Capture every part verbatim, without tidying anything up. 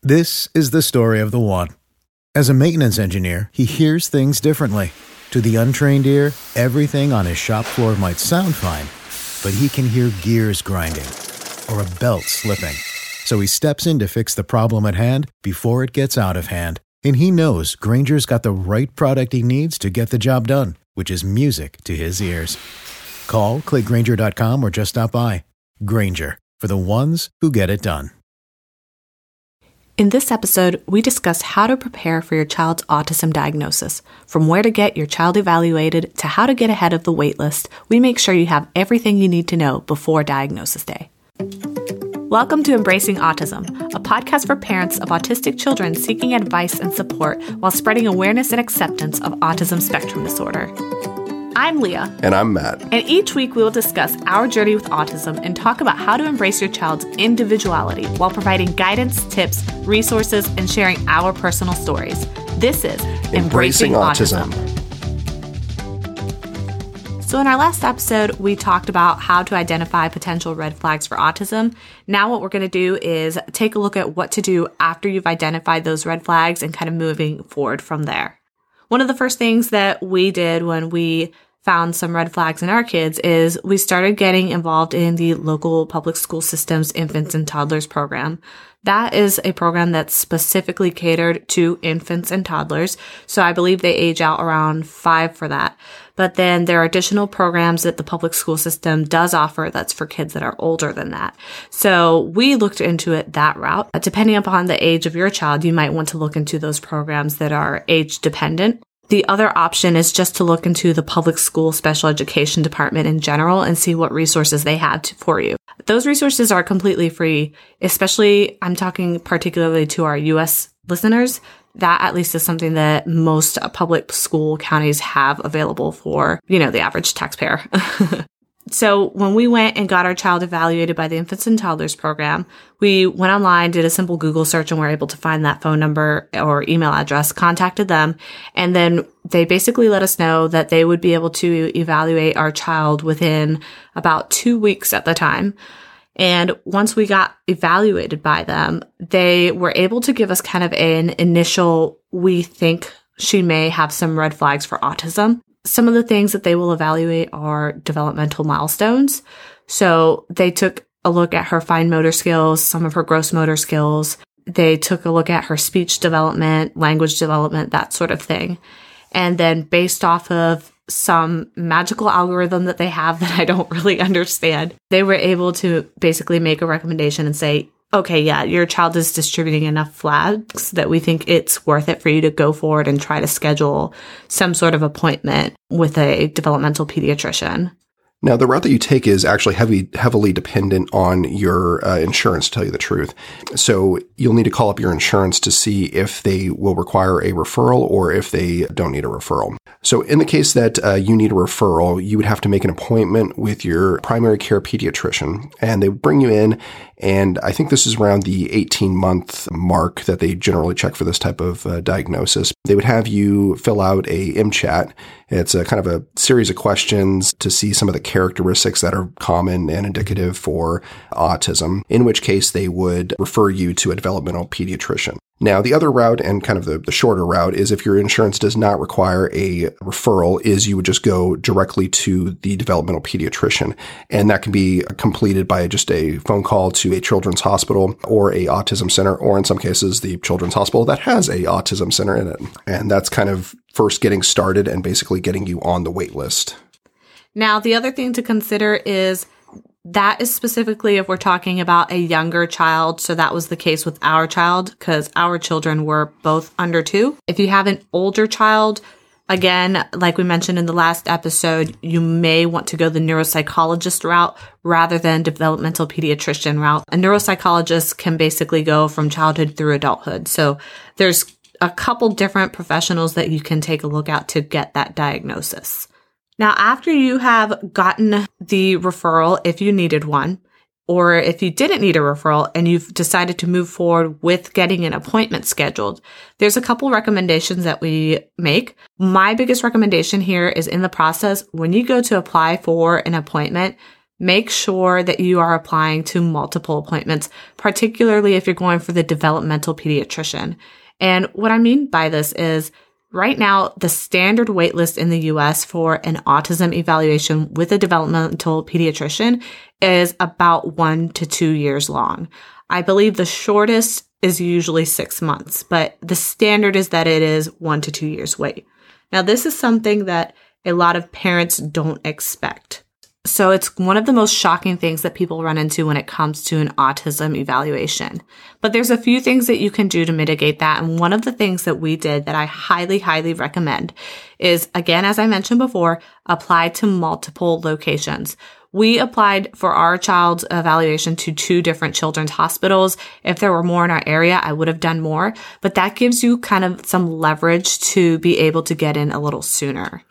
This is the story of the one. As a maintenance engineer, he hears things differently. To the untrained ear, everything on his shop floor might sound fine, but he can hear gears grinding or a belt slipping. So he steps in to fix the problem at hand before it gets out of hand. And he knows Grainger's got the right product he needs to get the job done, which is music to his ears. Call, click Grainger dot com, or just stop by. Grainger, for the ones who get it done. In this episode, we discuss how to prepare for your child's autism diagnosis. From where to get your child evaluated to how to get ahead of the wait list, we make sure you have everything you need to know before diagnosis day. Welcome to Embracing Autism, a podcast for parents of autistic children seeking advice and support while spreading awareness and acceptance of autism spectrum disorder. I'm Leah. And I'm Matt. And each week we will discuss our journey with autism and talk about how to embrace your child's individuality while providing guidance, tips, resources, and sharing our personal stories. This is Embracing, Embracing Autism. autism. So in our last episode, we talked about how to identify potential red flags for autism. Now what we're going to do is take a look at what to do after you've identified those red flags and kind of moving forward from there. One of the first things that we did when we found some red flags in our kids is we started getting involved in the local public school system's infants and toddlers program. That is a program that's specifically catered to infants and toddlers. So I believe they age out around five for that. But then there are additional programs that the public school system does offer that's for kids that are older than that. So we looked into it that route. Depending upon the age of your child, you might want to look into those programs that are age dependent. The other option is just to look into the public school special education department in general and see what resources they have to, for you. Those resources are completely free, especially I'm talking particularly to our U S listeners. That at least is something that most public school counties have available for, you know, the average taxpayer. So when we went and got our child evaluated by the Infants and Toddlers program, we went online, did a simple Google search, and were able to find that phone number or email address, contacted them, and then they basically let us know that they would be able to evaluate our child within about two weeks at the time. And once we got evaluated by them, they were able to give us kind of an initial, we think she may have some red flags for autism. Some of the things that they will evaluate are developmental milestones. So they took a look at her fine motor skills, some of her gross motor skills. They took a look at her speech development, language development, that sort of thing. And then based off of some magical algorithm that they have that I don't really understand, they were able to basically make a recommendation and say, okay, yeah, your child is distributing enough flags that we think it's worth it for you to go forward and try to schedule some sort of appointment with a developmental pediatrician. Now, the route that you take is actually heavy, heavily dependent on your uh, insurance, to tell you the truth. So you'll need to call up your insurance to see if they will require a referral or if they don't need a referral. So in the case that uh, you need a referral, you would have to make an appointment with your primary care pediatrician, and they would bring you in. And I think this is around the eighteen-month mark that they generally check for this type of uh, diagnosis. They would have you fill out a M CHAT. It's a kind of a series of questions to see some of the characteristics that are common and indicative for autism, in which case they would refer you to a developmental pediatrician. Now, the other route, and kind of the, the shorter route, is if your insurance does not require a referral, is you would just go directly to the developmental pediatrician. And that can be completed by just a phone call to a children's hospital or a autism center, or in some cases, the children's hospital that has a autism center in it. And that's kind of first getting started and basically getting you on the wait list. Now, the other thing to consider is that is specifically if we're talking about a younger child. So that was the case with our child because our children were both under two. If you have an older child, again, like we mentioned in the last episode, you may want to go the neuropsychologist route rather than developmental pediatrician route. A neuropsychologist can basically go from childhood through adulthood. So there's a couple different professionals that you can take a look at to get that diagnosis. Now, after you have gotten the referral, if you needed one, or if you didn't need a referral and you've decided to move forward with getting an appointment scheduled, there's a couple recommendations that we make. My biggest recommendation here is in the process, when you go to apply for an appointment, make sure that you are applying to multiple appointments, particularly if you're going for the developmental pediatrician. And what I mean by this is right now, the standard wait list in the U S for an autism evaluation with a developmental pediatrician is about one to two years long. I believe the shortest is usually six months, but the standard is that it is one to two years wait. Now, this is something that a lot of parents don't expect. So it's one of the most shocking things that people run into when it comes to an autism evaluation. But there's a few things that you can do to mitigate that. And one of the things that we did that I highly, highly recommend is, again, as I mentioned before, apply to multiple locations. We applied for our child's evaluation to two different children's hospitals. If there were more in our area, I would have done more. But that gives you kind of some leverage to be able to get in a little sooner.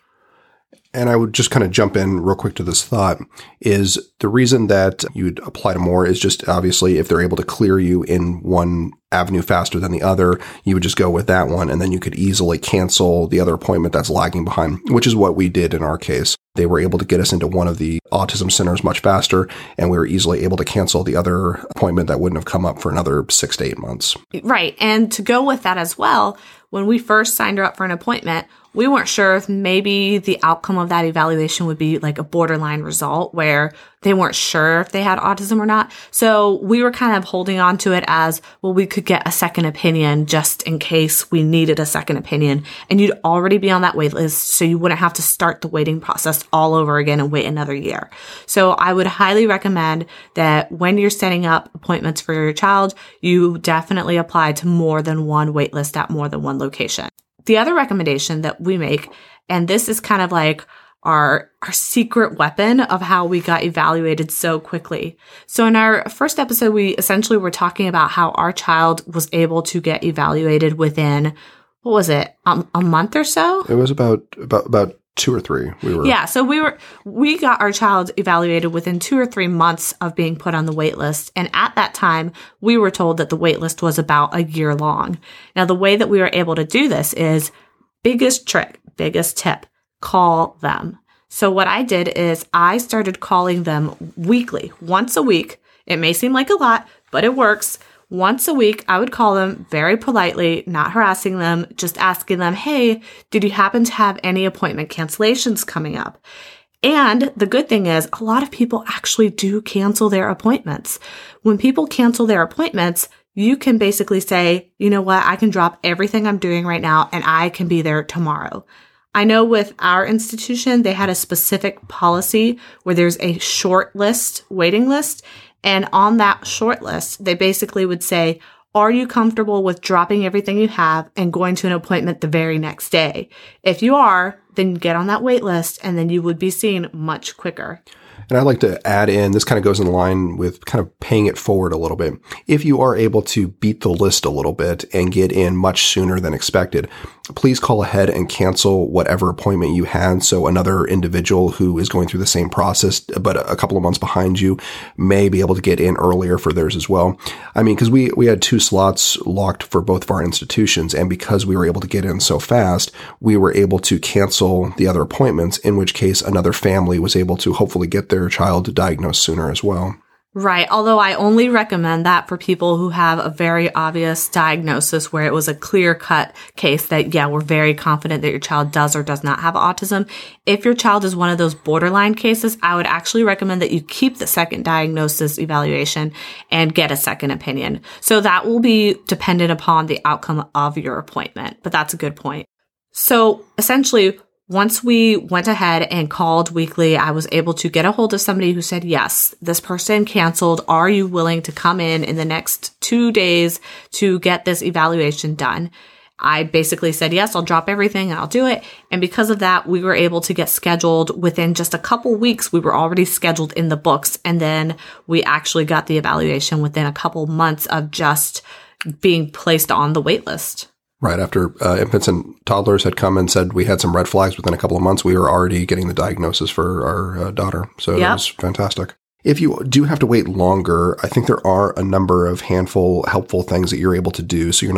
And I would just kind of jump in real quick to this thought is the reason that you'd apply to more is just obviously if they're able to clear you in one avenue faster than the other, you would just go with that one. And then you could easily cancel the other appointment that's lagging behind, which is what we did in our case. They were able to get us into one of the autism centers much faster, and we were easily able to cancel the other appointment that wouldn't have come up for another six to eight months. Right. And to go with that as well, when we first signed her up for an appointment, we weren't sure if maybe the outcome of that evaluation would be like a borderline result where they weren't sure if they had autism or not. So we were kind of holding on to it as, well, we could get a second opinion just in case we needed a second opinion. And you'd already be on that wait list, so you wouldn't have to start the waiting process all over again and wait another year. So I would highly recommend that when you're setting up appointments for your child, you definitely apply to more than one wait list at more than one location. The other recommendation that we make, and this is kind of like our, our secret weapon of how we got evaluated so quickly. So in our first episode, we essentially were talking about how our child was able to get evaluated within, what was it, um, a month or so? It was about, about, about two or three. We were. Yeah. So we were, we got our child evaluated within two or three months of being put on the wait list. And at that time, we were told that the wait list was about a year long. Now, the way that we were able to do this is biggest trick, biggest tip, call them. So what I did is I started calling them weekly, once a week. It may seem like a lot, but it works. Once a week, I would call them very politely, not harassing them, just asking them, hey, did you happen to have any appointment cancellations coming up? And the good thing is a lot of people actually do cancel their appointments. When people cancel their appointments, you can basically say, you know what, I can drop everything I'm doing right now and I can be there tomorrow. I know with our institution, they had a specific policy where there's a short list, waiting list. And on that short list, they basically would say, are you comfortable with dropping everything you have and going to an appointment the very next day? If you are, then get on that wait list and then you would be seen much quicker. And I'd like to add in, this kind of goes in line with kind of paying it forward a little bit. If you are able to beat the list a little bit and get in much sooner than expected, please call ahead and cancel whatever appointment you had. So another individual who is going through the same process, but a couple of months behind you, may be able to get in earlier for theirs as well. I mean, because we, we had two slots locked for both of our institutions. And because we were able to get in so fast, we were able to cancel the other appointments, in which case another family was able to hopefully get their child diagnosed sooner as well. Right. Although I only recommend that for people who have a very obvious diagnosis where it was a clear-cut case that, yeah, we're very confident that your child does or does not have autism. If your child is one of those borderline cases, I would actually recommend that you keep the second diagnosis evaluation and get a second opinion. So that will be dependent upon the outcome of your appointment. But that's a good point. So essentially, once we went ahead and called weekly, I was able to get a hold of somebody who said, yes, this person canceled. Are you willing to come in in the next two days to get this evaluation done? I basically said, yes, I'll drop everything and I'll do it. And because of that, we were able to get scheduled within just a couple weeks. We were already scheduled in the books. And then we actually got the evaluation within a couple months of just being placed on the wait list. Right after uh, infants and toddlers had come and said we had some red flags within a couple of months, we were already getting the diagnosis for our uh, daughter. So yep. It was fantastic. If you do have to wait longer, I think there are a number of handful helpful things that you're able to do so you're not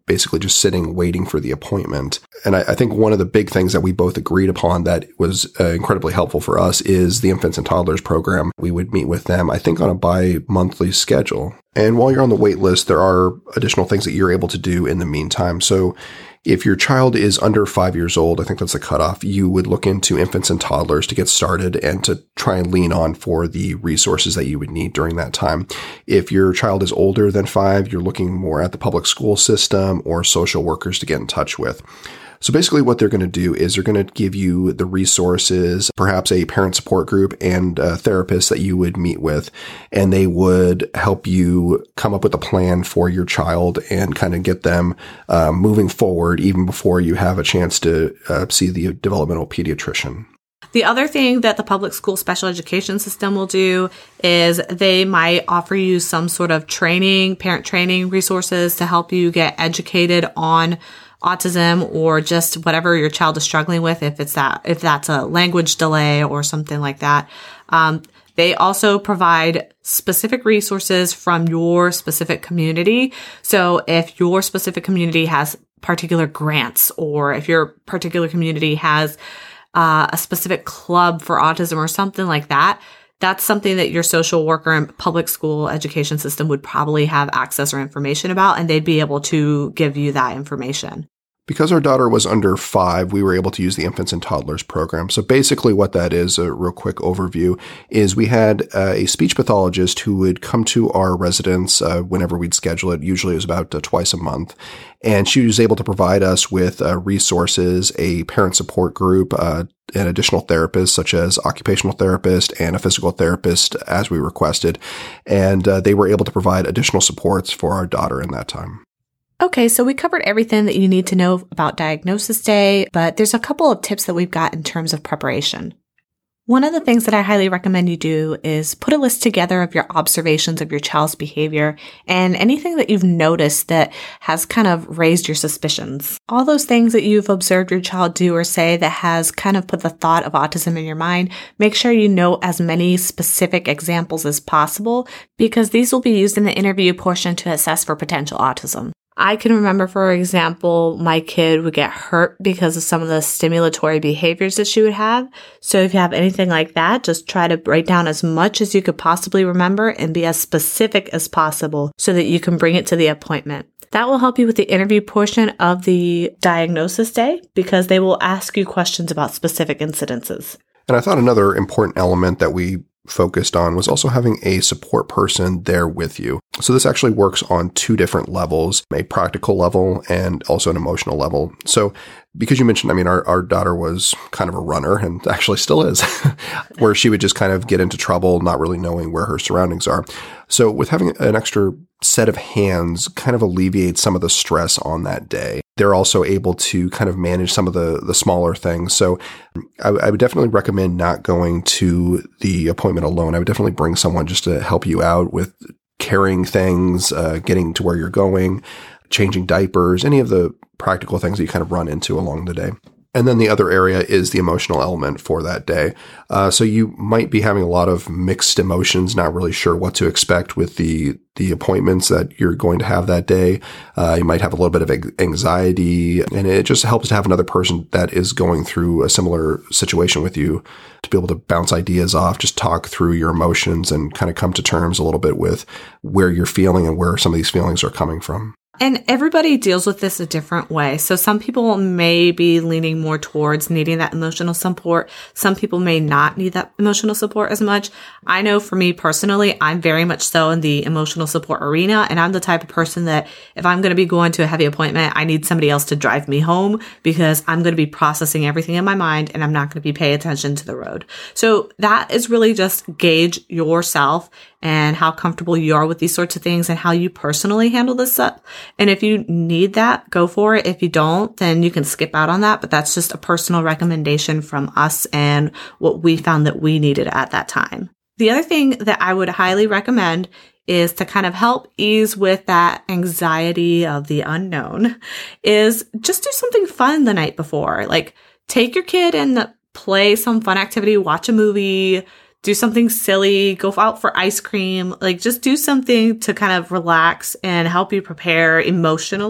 basically just sitting, waiting for the appointment. And I, I think one of the big things that we both agreed upon that was uh, incredibly helpful for us is the infants and toddlers program. We would meet with them, I think, on a bi-monthly schedule. And while you're on the wait list, there are additional things that you're able to do in the meantime. So if your child is under five years old, I think that's the cutoff, you would look into infants and toddlers to get started and to try and lean on for the resources that you would need during that time. If your child is older than five, you're looking more at the public school system or social workers to get in touch with. So basically what they're going to do is they're going to give you the resources, perhaps a parent support group and a therapist that you would meet with, and they would help you come up with a plan for your child and kind of get them uh, moving forward even before you have a chance to uh, see the developmental pediatrician. The other thing that the public school special education system will do is they might offer you some sort of training, parent training resources to help you get educated on autism or just whatever your child is struggling with, if it's that, if that's a language delay or something like that. Um, they also provide specific resources from your specific community. So if your specific community has particular grants, or if your particular community has uh, a specific club for autism or something like that, that's something that your social worker and public school education system would probably have access or information about, and they'd be able to give you that information. Because our daughter was under five, we were able to use the infants and toddlers program. So basically what that is, a real quick overview, is we had uh, a speech pathologist who would come to our residence uh, whenever we'd schedule it. Usually it was about uh, twice a month. And she was able to provide us with uh, resources, a parent support group, uh, and additional therapists such as occupational therapist and a physical therapist as we requested. And uh, they were able to provide additional supports for our daughter in that time. Okay, so we covered everything that you need to know about Diagnosis Day, but there's a couple of tips that we've got in terms of preparation. One of the things that I highly recommend you do is put a list together of your observations of your child's behavior and anything that you've noticed that has kind of raised your suspicions. All those things that you've observed your child do or say that has kind of put the thought of autism in your mind, make sure you know as many specific examples as possible, because these will be used in the interview portion to assess for potential autism. I can remember, for example, my kid would get hurt because of some of the stimulatory behaviors that she would have. So if you have anything like that, just try to write down as much as you could possibly remember and be as specific as possible so that you can bring it to the appointment. That will help you with the interview portion of the Diagnosis Day because they will ask you questions about specific incidences. And I thought another important element that we focused on was also having a support person there with you. So this actually works on two different levels, a practical level and also an emotional level. So because you mentioned, I mean, our, our daughter was kind of a runner and actually still is, where she would just kind of get into trouble, not really knowing where her surroundings are. So with having an extra set of hands kind of alleviates some of the stress on that day. They're also able to kind of manage some of the, the smaller things. So I, I would definitely recommend not going to the appointment alone. I would definitely bring someone just to help you out with carrying things, uh, getting to where you're going, changing diapers, any of the practical things that you kind of run into along the day. And then the other area is the emotional element for that day. Uh, so you might be having a lot of mixed emotions, not really sure what to expect with the the appointments that you're going to have that day. Uh, you might have a little bit of anxiety, and it just helps to have another person that is going through a similar situation with you to be able to bounce ideas off, just talk through your emotions and kind of come to terms a little bit with where you're feeling and where some of these feelings are coming from. And everybody deals with this a different way. So some people may be leaning more towards needing that emotional support. Some people may not need that emotional support as much. I know for me personally, I'm very much so in the emotional support arena. And I'm the type of person that if I'm going to be going to a heavy appointment, I need somebody else to drive me home because I'm going to be processing everything in my mind and I'm not going to be paying attention to the road. So that is really just gauge yourself and how comfortable you are with these sorts of things and how you personally handle this stuff. And if you need that, go for it. If you don't, then you can skip out on that. But that's just a personal recommendation from us and what we found that we needed at that time. The other thing that I would highly recommend is to kind of help ease with that anxiety of the unknown is just do something fun the night before. Like take your kid and play some fun activity, watch a movie, do something silly, go out for ice cream, like just do something to kind of relax and help you prepare emotionally.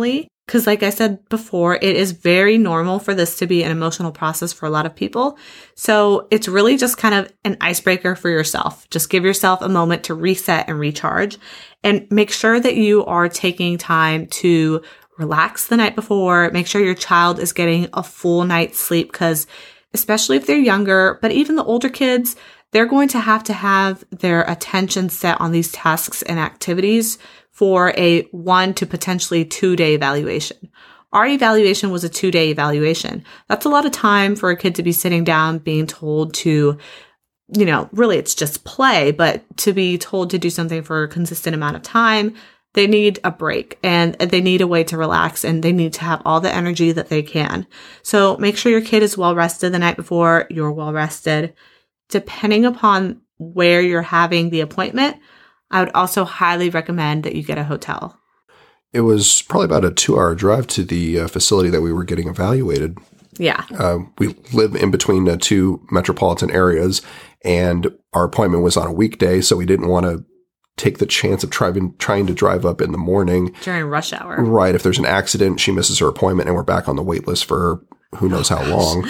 Because like I said before, it is very normal for this to be an emotional process for a lot of people. So it's really just kind of an icebreaker for yourself. Just give yourself a moment to reset and recharge, and make sure that you are taking time to relax the night before. Make sure your child is getting a full night's sleep, because especially if they're younger, but even the older kids, they're going to have to have their attention set on these tasks and activities for a one to potentially two day evaluation. Our evaluation was a two day evaluation. That's a lot of time for a kid to be sitting down, being told to, you know, really it's just play, but to be told to do something for a consistent amount of time. They need a break, and they need a way to relax, and they need to have all the energy that they can. So make sure your kid is well rested the night before, you're well rested. Depending upon where you're having the appointment, I would also highly recommend that you get a hotel. It was probably about a two-hour drive to the uh, facility that we were getting evaluated. Yeah. Uh, we live in between uh, two metropolitan areas, and our appointment was on a weekday, so we didn't want to take the chance of driving, trying to drive up in the morning. During rush hour. Right. If there's an accident, she misses her appointment, and we're back on the wait list for who knows how long.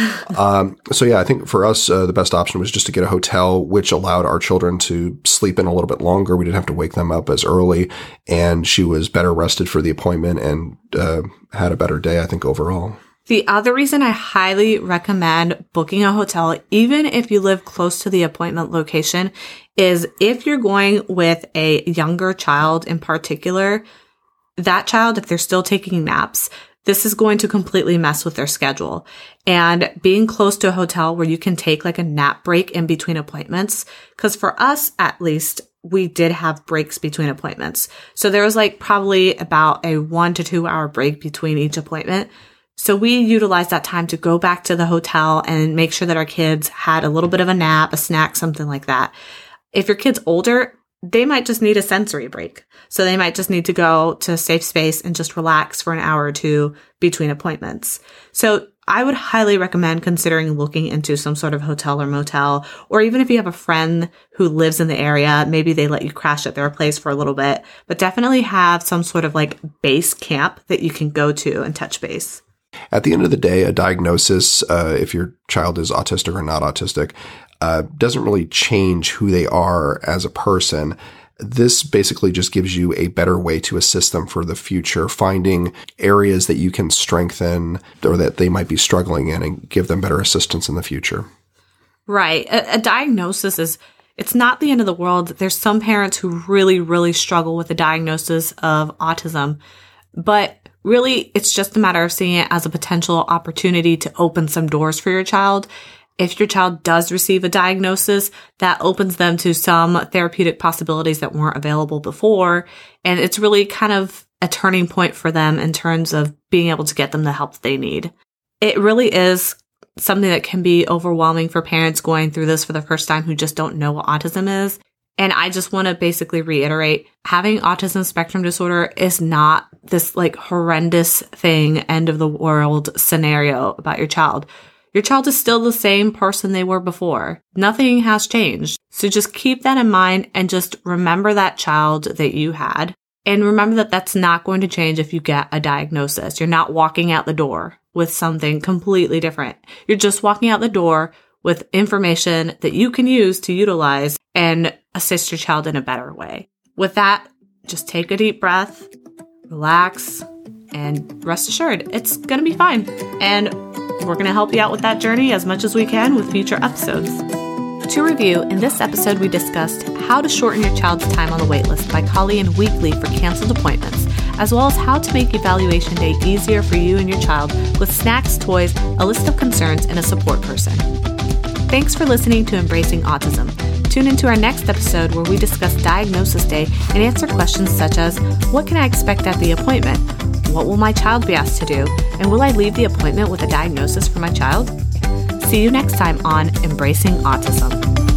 um, so yeah, I think for us, uh, the best option was just to get a hotel, which allowed our children to sleep in a little bit longer. We didn't have to wake them up as early, and she was better rested for the appointment and uh, had a better day, I think, overall. The other reason I highly recommend booking a hotel, even if you live close to the appointment location, is if you're going with a younger child in particular, that child, if they're still taking naps, this is going to completely mess with their schedule. And being close to a hotel where you can take like a nap break in between appointments, because for us, at least, we did have breaks between appointments. So there was like probably about a one to two hour break between each appointment. So we utilized that time to go back to the hotel and make sure that our kids had a little bit of a nap, a snack, something like that. If your kid's older, they might just need a sensory break. So they might just need to go to a safe space and just relax for an hour or two between appointments. So I would highly recommend considering looking into some sort of hotel or motel, or even if you have a friend who lives in the area, maybe they let you crash at their place for a little bit, but definitely have some sort of like base camp that you can go to and touch base. At the end of the day, a diagnosis, uh, if your child is autistic or not autistic, uh, doesn't really change who they are as a person. This basically just gives you a better way to assist them for the future, finding areas that you can strengthen or that they might be struggling in and give them better assistance in the future. Right. A, a diagnosis is, it's not the end of the world. There's some parents who really, really struggle with the diagnosis of autism, but really, it's just a matter of seeing it as a potential opportunity to open some doors for your child. If your child does receive a diagnosis, that opens them to some therapeutic possibilities that weren't available before. And it's really kind of a turning point for them in terms of being able to get them the help they need. It really is something that can be overwhelming for parents going through this for the first time who just don't know what autism is. And I just want to basically reiterate, having autism spectrum disorder is not this like horrendous thing, end of the world scenario about your child. Your child is still the same person they were before. Nothing has changed. So just keep that in mind and just remember that child that you had. And remember that that's not going to change if you get a diagnosis. You're not walking out the door with something completely different. You're just walking out the door with information that you can use to utilize and assist your child in a better way. With that, just take a deep breath, relax, and rest assured, it's going to be fine. And we're going to help you out with that journey as much as we can with future episodes. To review, in this episode, we discussed how to shorten your child's time on the waitlist by calling in weekly for canceled appointments, as well as how to make evaluation day easier for you and your child with snacks, toys, a list of concerns, and a support person. Thanks for listening to Embracing Autism. Tune into our next episode where we discuss Diagnosis Day and answer questions such as, what can I expect at the appointment? What will my child be asked to do? And will I leave the appointment with a diagnosis for my child? See you next time on Embracing Autism.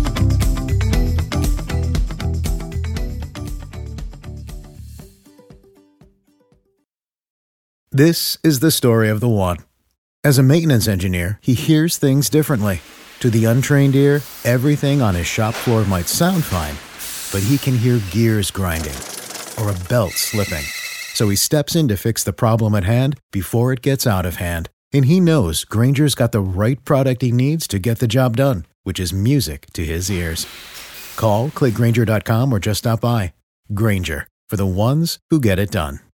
This is the story of the one. As a maintenance engineer, he hears things differently. To the untrained ear, everything on his shop floor might sound fine, but he can hear gears grinding or a belt slipping. So he steps in to fix the problem at hand before it gets out of hand. And he knows Grainger's got the right product he needs to get the job done, which is music to his ears. Call, click Grainger dot com, or just stop by. Grainger, for the ones who get it done.